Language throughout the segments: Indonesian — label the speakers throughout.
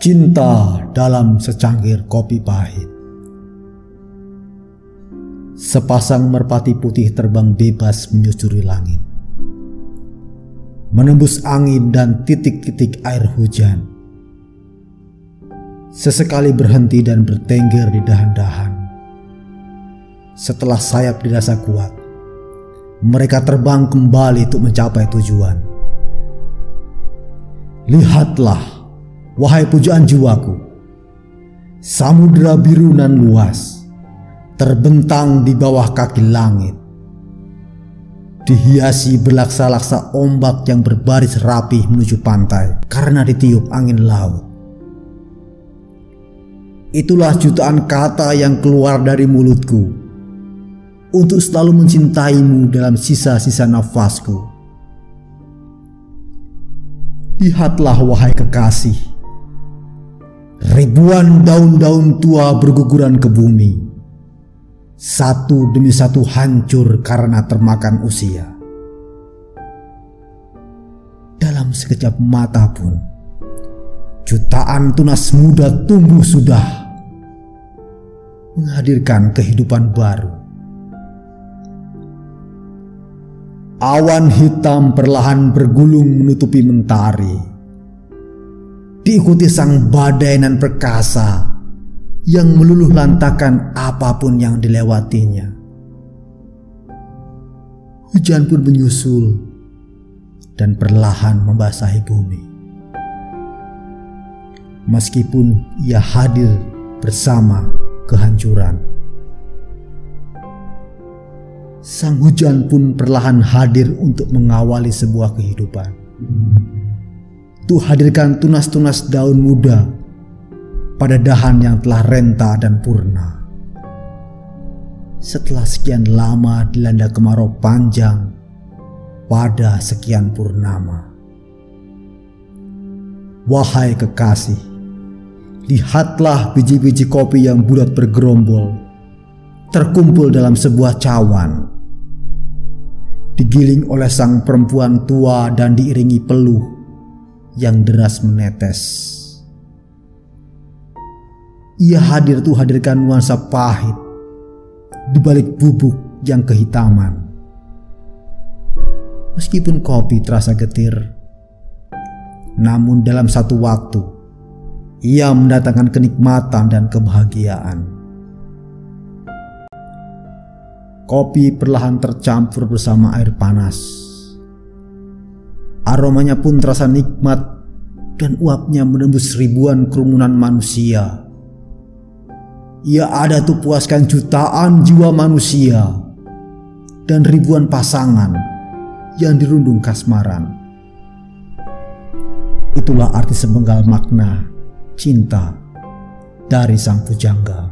Speaker 1: Cinta dalam secangkir kopi pahit. Sepasang merpati putih terbang bebas menyusuri langit, menembus angin dan titik-titik air hujan. Sesekali berhenti dan bertengger di dahan-dahan. Setelah sayap dirasa kuat, mereka terbang kembali untuk mencapai tujuan. Lihatlah, wahai pujaan jiwaku, samudera biru nan luas terbentang di bawah kaki langit, dihiasi berlaksa-laksa ombak yang berbaris rapih menuju pantai karena ditiup angin laut. Itulah jutaan kata yang keluar dari mulutku untuk selalu mencintaimu dalam sisa-sisa nafasku. Lihatlah, wahai kekasih, ribuan daun-daun tua berguguran ke bumi, satu demi satu hancur karena termakan usia. Dalam sekejap mata pun, jutaan tunas muda tumbuh sudah, menghadirkan kehidupan baru. Awan hitam perlahan bergulung menutupi mentari, diikuti sang badai nan perkasa yang meluluh lantakan apapun yang dilewatinya. Hujan pun menyusul dan perlahan membasahi bumi. Meskipun ia hadir bersama kehancuran, sang hujan pun perlahan hadir untuk mengawali sebuah kehidupan. Tuh hadirkan tunas-tunas daun muda pada dahan yang telah renta dan purna. Setelah sekian lama dilanda kemarau panjang pada sekian purnama. Wahai kekasih, lihatlah biji-biji kopi yang bulat bergerombol terkumpul dalam sebuah cawan, digiling oleh sang perempuan tua dan diiringi peluh yang deras menetes. Ia hadirkan nuansa pahit di balik bubuk yang kehitaman. Meskipun kopi terasa getir, namun dalam satu waktu ia mendatangkan kenikmatan dan kebahagiaan. Kopi perlahan tercampur bersama air panas. Aromanya pun terasa nikmat dan uapnya menembus ribuan kerumunan manusia. Ia ada untuk puaskan jutaan jiwa manusia dan ribuan pasangan yang dirundung kasmaran. Itulah arti sepenggal makna cinta dari sang pujangga.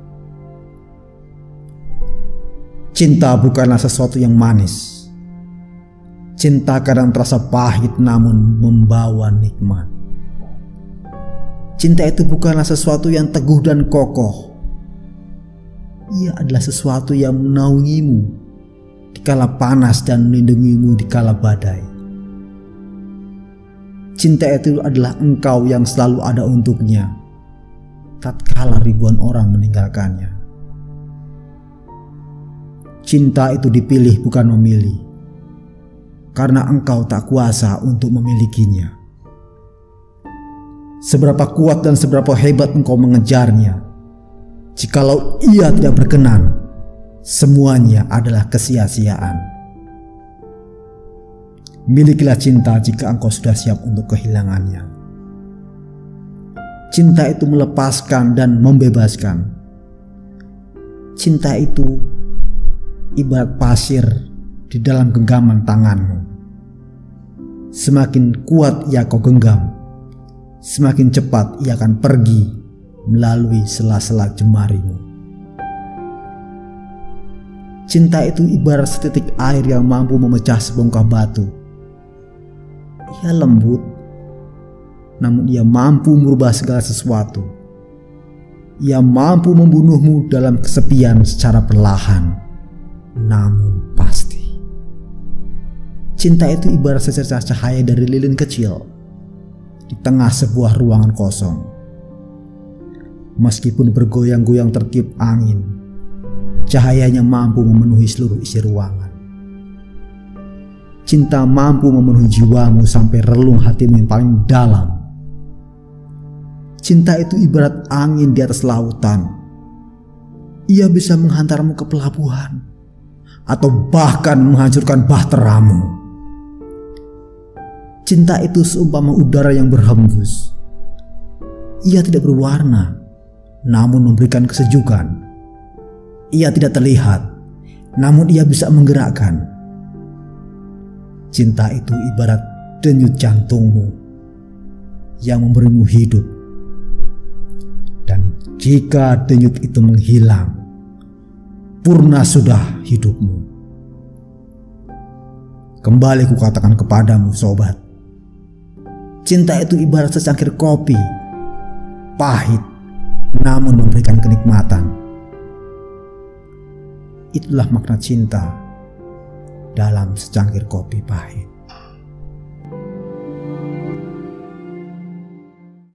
Speaker 1: Cinta bukanlah sesuatu yang manis. Cinta kadang terasa pahit namun membawa nikmat. Cinta itu bukanlah sesuatu yang teguh dan kokoh. Ia adalah sesuatu yang menaungimu dikala panas dan melindungimu dikala badai. Cinta itu adalah engkau yang selalu ada untuknya tatkala ribuan orang meninggalkannya. Cinta itu dipilih bukan memilih, karena engkau tak kuasa untuk memilikinya. Seberapa kuat dan seberapa hebat engkau mengejarnya, jikalau ia tidak berkenan, semuanya adalah kesia-siaan. Milikilah cinta jika engkau sudah siap untuk kehilangannya. Cinta itu melepaskan dan membebaskan. Cinta itu ibarat pasir di dalam genggaman tanganmu. Semakin kuat ia kau genggam, semakin cepat ia akan pergi melalui sela-sela jemarimu. Cinta itu ibarat setitik air yang mampu memecah sebongkah batu. Ia lembut, namun ia mampu merubah segala sesuatu. Ia mampu membunuhmu dalam kesepian secara perlahan, namun pasti. Cinta itu ibarat secercah cahaya dari lilin kecil di tengah sebuah ruangan kosong. Meskipun bergoyang-goyang tertiup angin, cahayanya mampu memenuhi seluruh isi ruangan. Cinta mampu memenuhi jiwamu sampai relung hatimu yang paling dalam. Cinta itu ibarat angin di atas lautan. Ia bisa menghantarmu ke pelabuhan atau bahkan menghancurkan bahteramu. Cinta itu seumpama udara yang berhembus. Ia tidak berwarna, namun memberikan kesejukan. Ia tidak terlihat, namun ia bisa menggerakkan. Cinta itu ibarat denyut jantungmu yang memberimu hidup. Dan jika denyut itu menghilang, purna sudah hidupmu. Kembali kukatakan kepadamu, sobat, cinta itu ibarat secangkir kopi, pahit namun memberikan kenikmatan. Itulah makna cinta dalam secangkir kopi pahit.